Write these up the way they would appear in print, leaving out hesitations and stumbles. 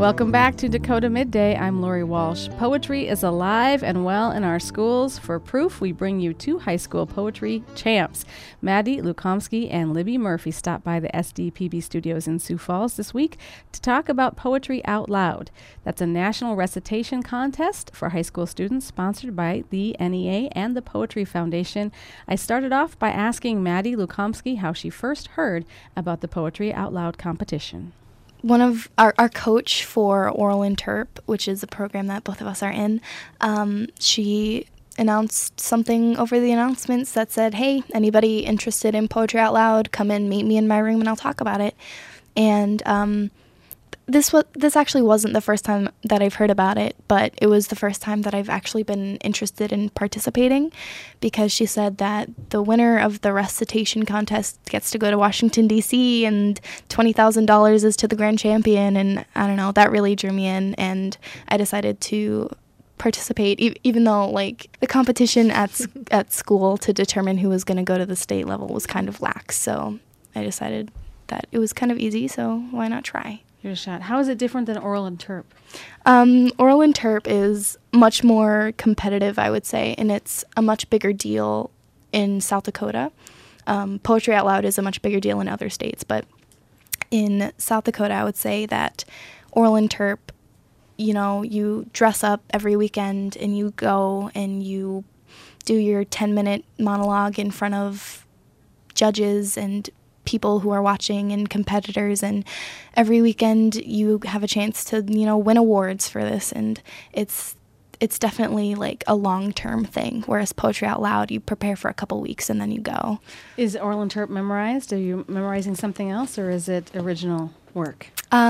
Welcome back to Dakota Midday. I'm Lori Walsh. Poetry is alive and well in our schools. For proof, we bring you two high school poetry champs. Maddie Lukomsky and Libby Murphy stopped by the SDPB studios in Sioux Falls this week to talk about Poetry Out Loud. That's a national recitation contest for high school students sponsored by the NEA and the Poetry Foundation. I started off by asking Maddie Lukomsky how she first heard about the Poetry Out Loud competition. One of our coach for Oral Interp, which is a program that both of us are in, she announced something over the announcements that said, hey, anybody interested in Poetry Out Loud, come in, meet me in my room, and I'll talk about it. And this actually wasn't the first time that I've heard about it, but it was the first time that I've actually been interested in participating, because she said that the winner of the recitation contest gets to go to Washington, D.C., and $20,000 is to the grand champion, and I don't know, that really drew me in, and I decided to participate, even though like the competition at school to determine who was going to go to the state level was kind of lax, so I decided that it was kind of easy, so why not try? Your shot. How is it different than Oral Interp? Oral Interp is much more competitive, I would say, and it's a much bigger deal in South Dakota. Poetry Out Loud is a much bigger deal in other states, but in South Dakota, I would say that Oral Interp, you know, you dress up every weekend and you go and you do your 10-minute monologue in front of judges and people who are watching and competitors, and every weekend you have a chance to, you know, win awards for this, and it's definitely like a long-term thing, whereas Poetry Out Loud, you prepare for a couple weeks and then you go. Is Oral Interp memorized? Are you memorizing something else, or is it original work?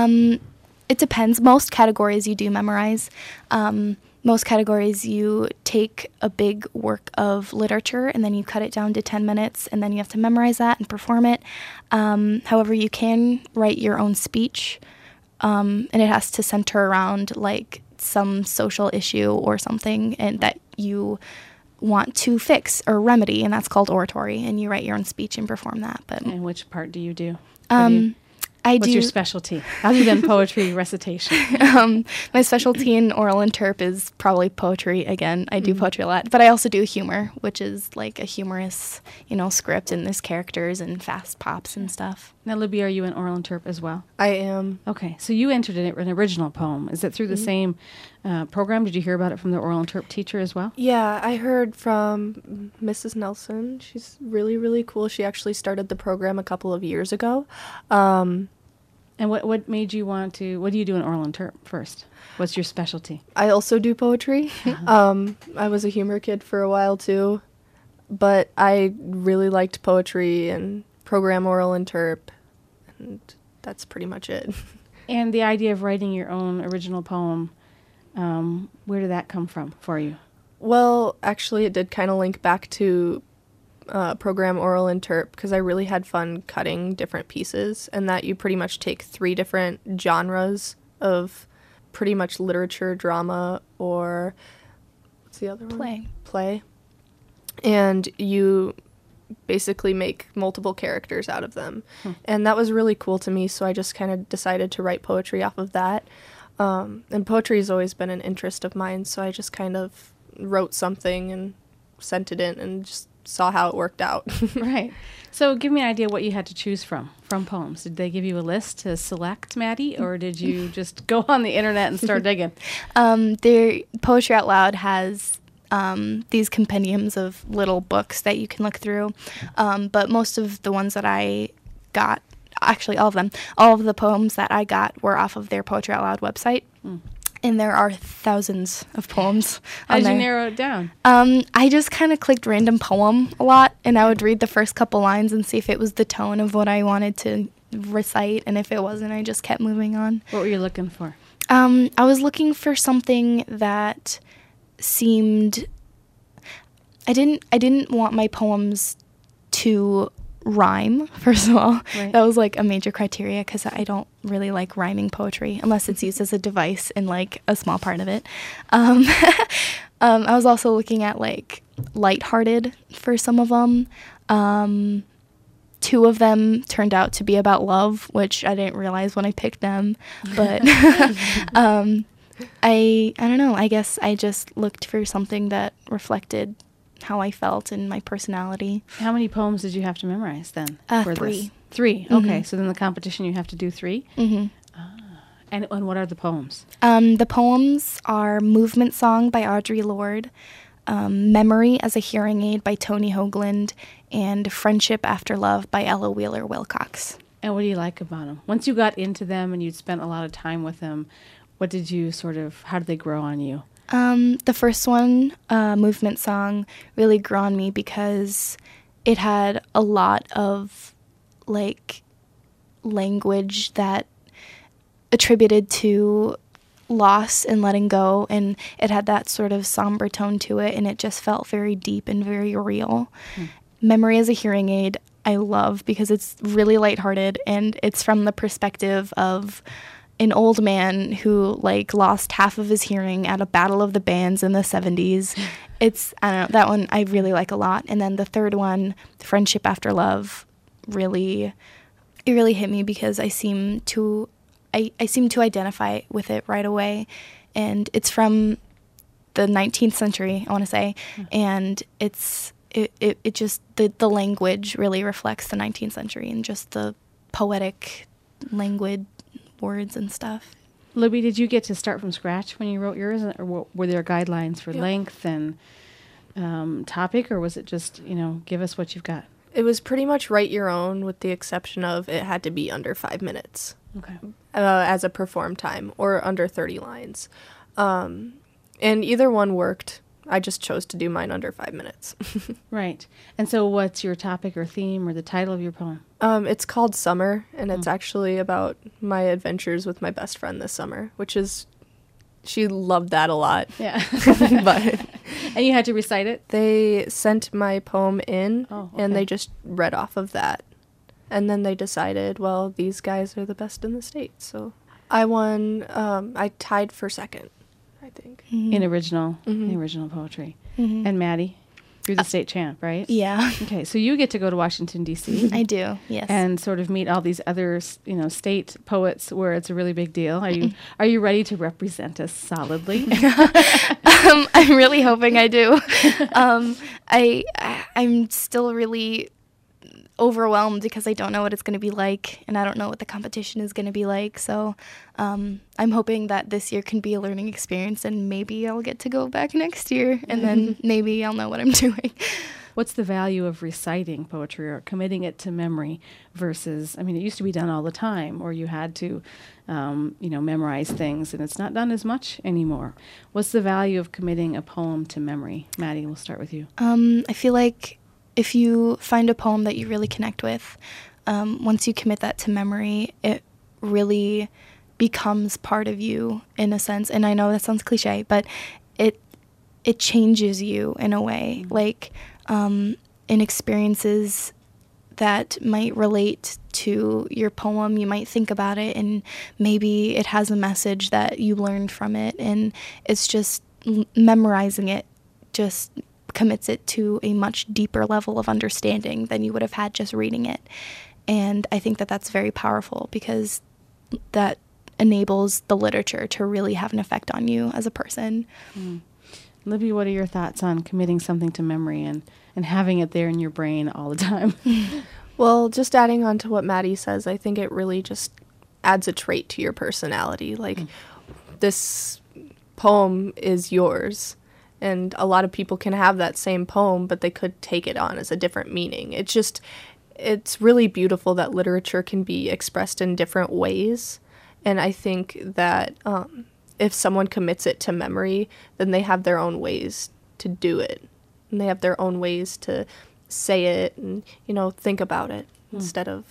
It depends. Most categories you do memorize. Most categories you take a big work of literature and then you cut it down to 10 minutes and then you have to memorize that and perform it. However, you can write your own speech, and it has to center around like some social issue or something and that you want to fix or remedy, and that's called oratory, and you write your own speech and perform that. And which part do you do? What's your specialty other than poetry recitation? My specialty in Oral Interp is probably poetry again. I do poetry a lot, but I also do humor, which is like a humorous, you know, script, and there's characters and fast pops and stuff. Now, Libby, are you in Oral Interp as well? I am. Okay, so you entered an original poem. Is it through the same program? Did you hear about it from the Oral Interp teacher as well? Yeah, I heard from Mrs. Nelson. She's really, really cool. She actually started the program a couple of years ago. And what made you want to, what do you do in Oral Interp first? What's your specialty? I also do poetry. I was a humor kid for a while too, but I really liked poetry and program Oral Interp, and that's pretty much it. And the idea of writing your own original poem, where did that come from for you? Well, actually it did kind of link back to program Oral Interp, because I really had fun cutting different pieces, and that you pretty much take 3 different genres of pretty much literature, drama, or what's the other one? Play. And you basically make multiple characters out of them. And that was really cool to me, so I just kind of decided to write poetry off of that. And poetry has always been an interest of mine, so I just kind of wrote something and sent it in and just saw how it worked out. Right. So give me an idea what you had to choose from poems. Did they give you a list to select, Maddie, or did you just go on the internet and start digging? Poetry Out Loud has these compendiums of little books that you can look through, but most of the ones that I got, actually all of the poems that I got were off of their Poetry Out Loud website. And there are thousands of poems. How did you narrow it down? I just kind of clicked random poem a lot, and I would read the first couple lines and see if it was the tone of what I wanted to recite, and if it wasn't, I just kept moving on. What were you looking for? I was looking for something that seemed... I didn't want my poems to rhyme, first of all. Right. That was like a major criteria, because I don't really like rhyming poetry unless it's used as a device in like a small part of it. I was also looking at like lighthearted for some of them, 2 of them turned out to be about love, which I didn't realize when I picked them. But I don't know. I guess I just looked for something that reflected how I felt and my personality. How many poems did you have to memorize then? 3. 3. Okay. So then the competition you have to do 3. Mm-hmm. And what are the poems? The poems are Movement Song by Audre Lorde, Memory as a Hearing Aid by Tony Hoagland, and Friendship After Love by Ella Wheeler Wilcox. And what do you like about them? Once you got into them and you'd spent a lot of time with them, how did they grow on you? The first one, Movement Song, really grew on me because it had a lot of, like, language that attributed to loss and letting go, and it had that sort of somber tone to it, and it just felt very deep and very real. Memory as a Hearing Aid, I love because it's really lighthearted, and it's from the perspective of an old man who, like, lost half of his hearing at a battle of the bands in the 70s. I don't know, that one I really like a lot. And then the third one, Friendship After Love, it really hit me because I seem to identify with it right away. And it's from the 19th century, I want to say, and it just, the language really reflects the 19th century and just the poetic language, words and stuff. Libby, did you get to start from scratch when you wrote yours, or were there guidelines for length and topic, or was it just, give us what you've got? It was pretty much write your own, with the exception of it had to be under 5 minutes. Okay. As a perform time, or under 30 lines. And either one worked. I just chose to do mine under 5 minutes. Right. And so what's your topic or theme or the title of your poem? It's called Summer, and it's actually about my adventures with my best friend this summer, which is, she loved that a lot. Yeah. But and you had to recite it? They sent my poem in, okay. and they just read off of that. And then they decided, well, these guys are the best in the state. So I won, I tied for second, I think. Mm-hmm. In original poetry. Mm-hmm. And Maddie, you're the state champ, right? Yeah. Okay, so you get to go to Washington, D.C. I do, yes. And sort of meet all these other, state poets where it's a really big deal. Are you ready to represent us solidly? I'm really hoping I do. I'm still really overwhelmed because I don't know what it's going to be like, and I don't know what the competition is going to be like. So I'm hoping that this year can be a learning experience, and maybe I'll get to go back next year, and then maybe I'll know what I'm doing. What's the value of reciting poetry or committing it to memory versus, it used to be done all the time, or you had to, memorize things, and it's not done as much anymore. What's the value of committing a poem to memory? Maddie, we'll start with you. I feel like if you find a poem that you really connect with, once you commit that to memory, it really becomes part of you in a sense. And I know that sounds cliche, but it changes you in a way. Mm-hmm. Like in experiences that might relate to your poem, you might think about it, and maybe it has a message that you learned from it. And it's just memorizing it just commits it to a much deeper level of understanding than you would have had just reading it. And I think that that's very powerful because that enables the literature to really have an effect on you as a person. Libby, what are your thoughts on committing something to memory and having it there in your brain all the time? Well, just adding on to what Maddie says, I think it really just adds a trait to your personality. Like, this poem is yours. And a lot of people can have that same poem, but they could take it on as a different meaning. It's really beautiful that literature can be expressed in different ways. And I think that if someone commits it to memory, then they have their own ways to do it. And they have their own ways to say it and, think about it instead of,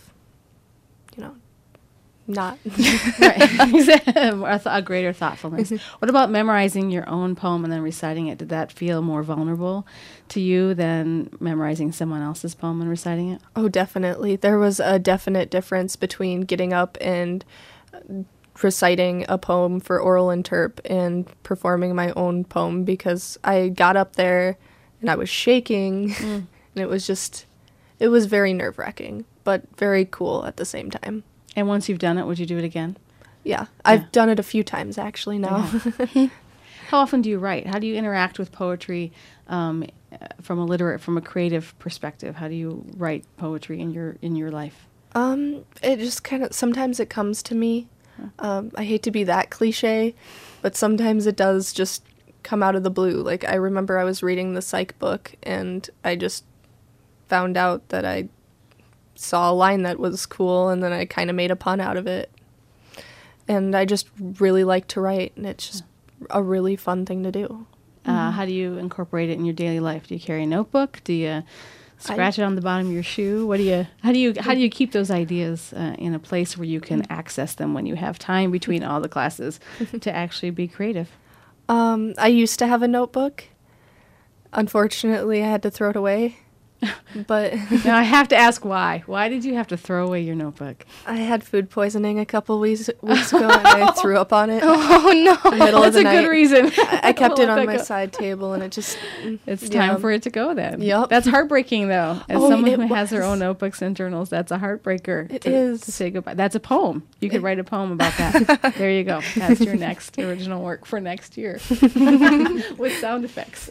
not. Right. A greater thoughtfulness. What about memorizing your own poem and then reciting it? Did that feel more vulnerable to you than memorizing someone else's poem and reciting it? Oh, definitely. There was a definite difference between getting up and reciting a poem for oral interp and performing my own poem, because I got up there and I was shaking and it was very nerve-wracking. but very cool at the same time. And once you've done it, would you do it again? Yeah, I've done it a few times actually now. Yeah. How often do you write? How do you interact with poetry from a creative perspective? How do you write poetry in your life? It just kind of, sometimes it comes to me. I hate to be that cliche, but sometimes it does just come out of the blue. Like, I remember I was reading the psych book, and I just found out that I saw a line that was cool, and then I kind of made a pun out of it. And I just really like to write, and it's just a really fun thing to do. How do you incorporate it in your daily life? Do you carry a notebook? Do you scratch it on the bottom of your shoe? How do you keep those ideas in a place where you can access them when you have time between all the classes to actually be creative? I used to have a notebook. Unfortunately, I had to throw it away. But now I have to ask why. Why did you have to throw away your notebook? I had food poisoning a couple weeks ago, and I threw up on it. Oh no! In the middle of the That's a night. good reason. I kept it on my side table, and it just... It's time for it to go then. Yep. That's heartbreaking, though. As Oh, someone it who has their was. own notebooks and journals, that's a heartbreaker. It to is. say goodbye. That's a poem. You could write a poem about that. There you go. That's your next original work for next year. With sound effects.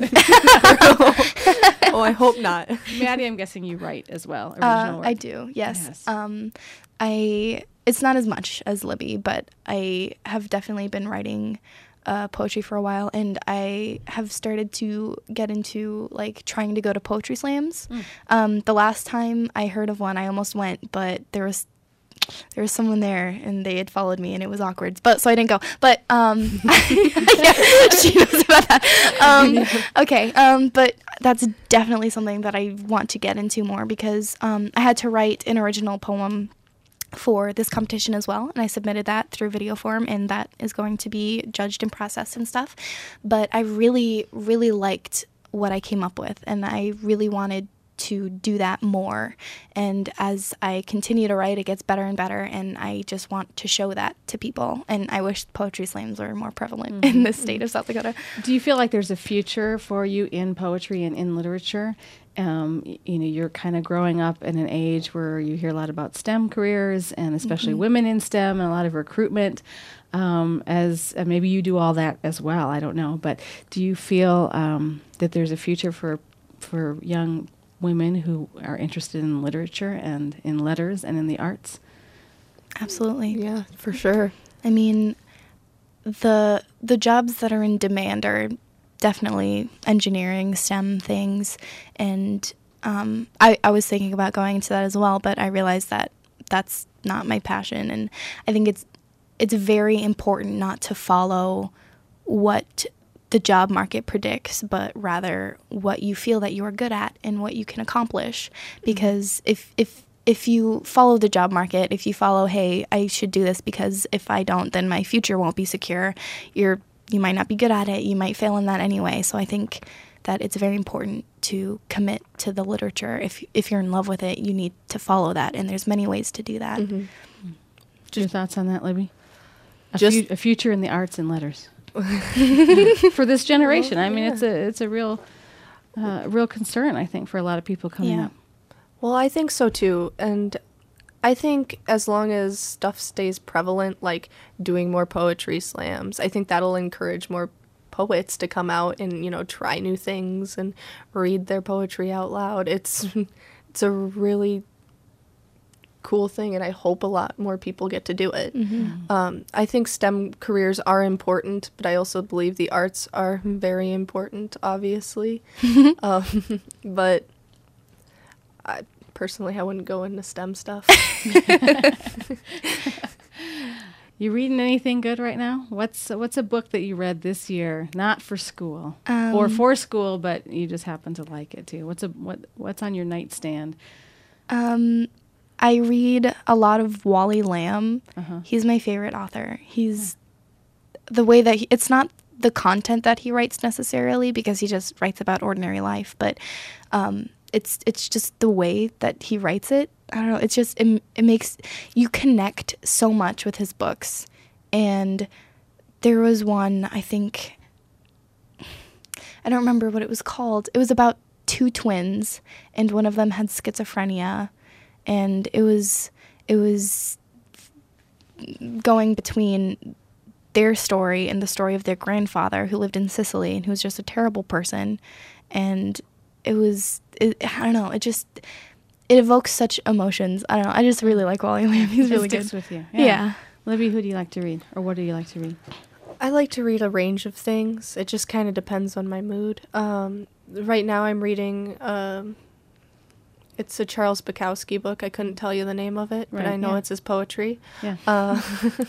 Oh, I hope not. Maddie, I'm guessing you write as well. Original work. I do, yes. Yes. It's not as much as Libby, but I have definitely been writing poetry for a while, and I have started to get into like trying to go to poetry slams. The last time I heard of one, I almost went, but there was someone there, and they had followed me, and it was awkward. But so I didn't go. But yeah, she knows about that. Okay, but that's definitely something that I want to get into more, because I had to write an original poem for this competition as well, and I submitted that through video form, and that is going to be judged and processed and stuff. But I really, really liked what I came up with, and I really wanted to do that more. And as I continue to write, it gets better and better, and I just want to show that to people. And I wish poetry slams were more prevalent in this state of South Dakota. Do you feel like there's a future for you in poetry and in literature? You're kind of growing up in an age where you hear a lot about STEM careers, and especially women in STEM, and a lot of recruitment. As maybe you do all that as well. I don't know, but do you feel that there's a future for young women who are interested in literature and in letters and in the arts? Absolutely. Yeah, for sure. I mean, the jobs that are in demand are definitely engineering, STEM things, and I was thinking about going into that as well, but I realized that that's not my passion, and I think it's very important not to follow what the job market predicts, but rather what you feel that you are good at and what you can accomplish. Because if you follow the job market, if you follow, hey, I should do this because if I don't, then my future won't be secure, you might not be good at it. You might fail in that anyway. So I think that it's very important to commit to the literature. If you're in love with it, you need to follow that, and there's many ways to do that. Your thoughts on that, Libby? Just a future in the arts and letters for this generation. I mean, it's a real concern, I think, for a lot of people coming up. Well, I think so too, and I think as long as stuff stays prevalent, like doing more poetry slams, I think that'll encourage more poets to come out and try new things and read their poetry out loud. It's a really cool thing, and I hope a lot more people get to do it. I think STEM careers are important, but I also believe the arts are very important, obviously. But I wouldn't go into STEM stuff. You reading anything good right now? What's a book that you read this year, not for school or for school, but you just happen to like it too? What's on your nightstand? I read a lot of Wally Lamb. He's my favorite author. He's the way that it's not the content that he writes necessarily, because he just writes about ordinary life, but it's just the way that he writes it. I don't know. It's just it makes you connect so much with his books. And there was one, I think, I don't remember what it was called. It was about two twins, and one of them had schizophrenia. and it was going between their story and the story of their grandfather who lived in Sicily and who was just a terrible person. And I don't know, it evokes such emotions. I don't know, I just really like Wally Lamb. He's really good. Sticks with you. Yeah. Libby, who do you like to read, or what do you like to read? I like to read a range of things. It just kind of depends on my mood. Right now I'm reading, it's a Charles Bukowski book. I couldn't tell you the name of it, but I know it's his poetry. Yeah.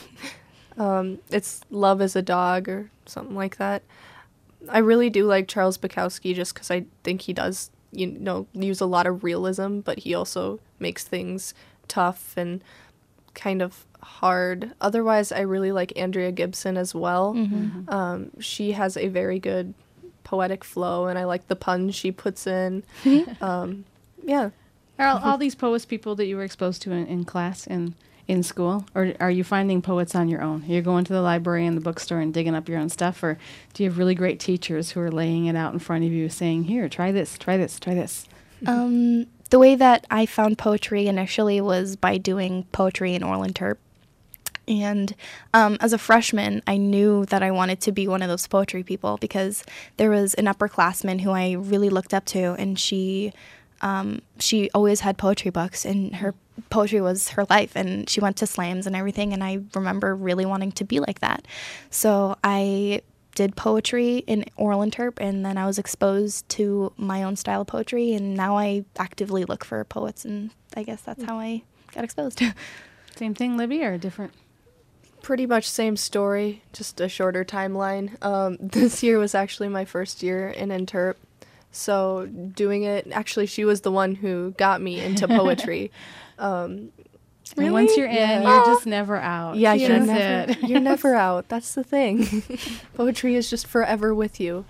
It's Love is a Dog or something like that. I really do like Charles Bukowski just because I think he does, use a lot of realism, but he also makes things tough and kind of hard. Otherwise, I really like Andrea Gibson as well. Mm-hmm. She has a very good poetic flow, and I like the puns she puts in. Yeah. Are all these poets people that you were exposed to in class and in school, or are you finding poets on your own? You're going to the library and the bookstore and digging up your own stuff, or do you have really great teachers who are laying it out in front of you saying, here, try this, try this, try this? The way that I found poetry initially was by doing poetry in Orland Terp. And as a freshman, I knew that I wanted to be one of those poetry people because there was an upperclassman who I really looked up to, and she always had poetry books, and her poetry was her life, and she went to slams and everything, and I remember really wanting to be like that. So I did poetry in Orland Terp, and then I was exposed to my own style of poetry, and now I actively look for poets, and I guess that's how I got exposed. Same thing, Libby, or different? Pretty much same story, just a shorter timeline. This year was actually my first year in Interp. So doing it, actually, she was the one who got me into poetry. And once you're in, you're just never out. Yeah, That's you're never out. That's the thing. Poetry is just forever with you.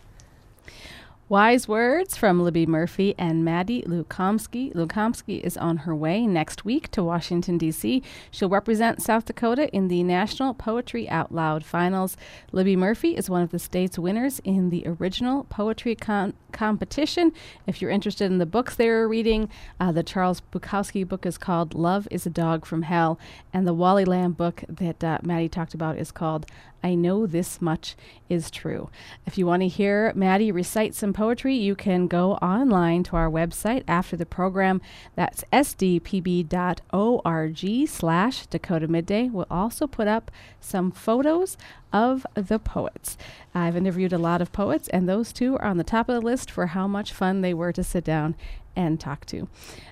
Wise words from Libby Murphy and Maddie Lukomsky. Lukomsky is on her way next week to Washington, D.C. She'll represent South Dakota in the National Poetry Out Loud Finals. Libby Murphy is one of the state's winners in the original poetry competition. If you're interested in the books they were reading, the Charles Bukowski book is called Love is a Dog from Hell, and the Wally Lamb book that Maddie talked about is called I Know This Much Is True. If you want to hear Maddie recite some poetry, you can go online to our website after the program. That's sdpb.org/Dakota Midday. We'll also put up some photos of the poets. I've interviewed a lot of poets, and those two are on the top of the list for how much fun they were to sit down and talk to.